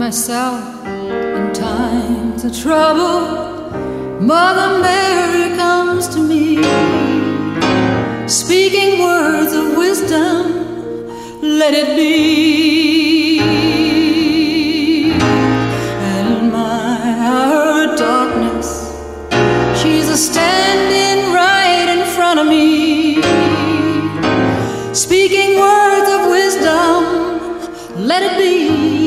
myself in times of trouble, Mother Mary comes to me, speaking words of wisdom, let it be. And in my hour of darkness, she's standing right in front of me, speaking words of wisdom, let it be.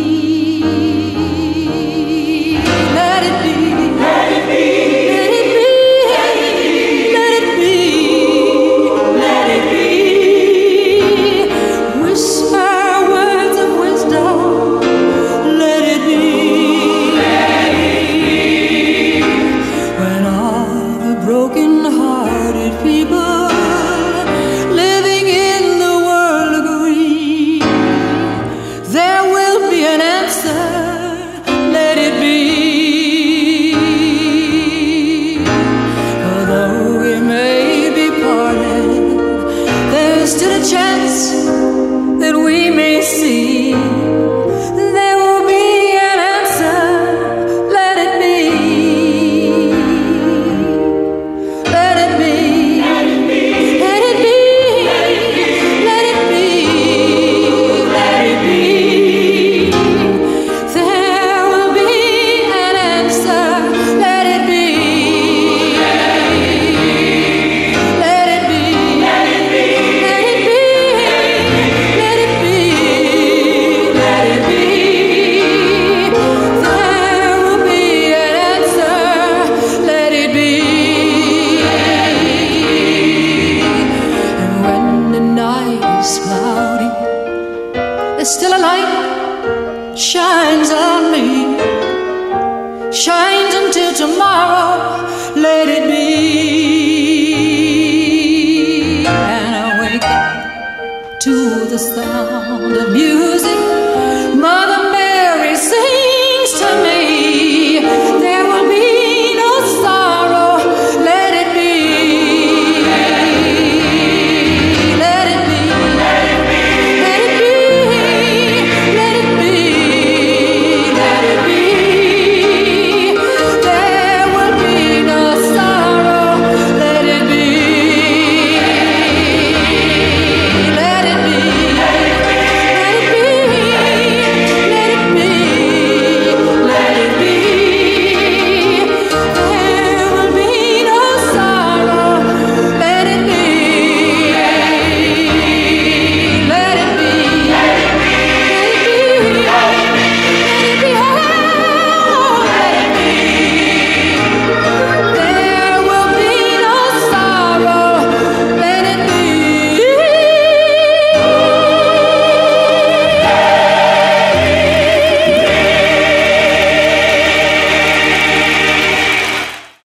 Let it be. Let it be. Let it be. Let it be. Let it be. Whisper words of wisdom, let it be. Let it be. When all the broken-hearted people living in the world agree, there will be an answer, let it be. Although we may be parted, there's still a chance that we may see. There will be an answer, let it be. Let it be. Let it be. Let it be. Let it be. Let it be. There will be an answer, let it be. Let it be. Let it be. Let it be. Let it be. Let it be. There will be an answer, let it be. And when the night is cloudy, there's still a light shines on me, shines until tomorrow, let it be. And I wake up to the sound of music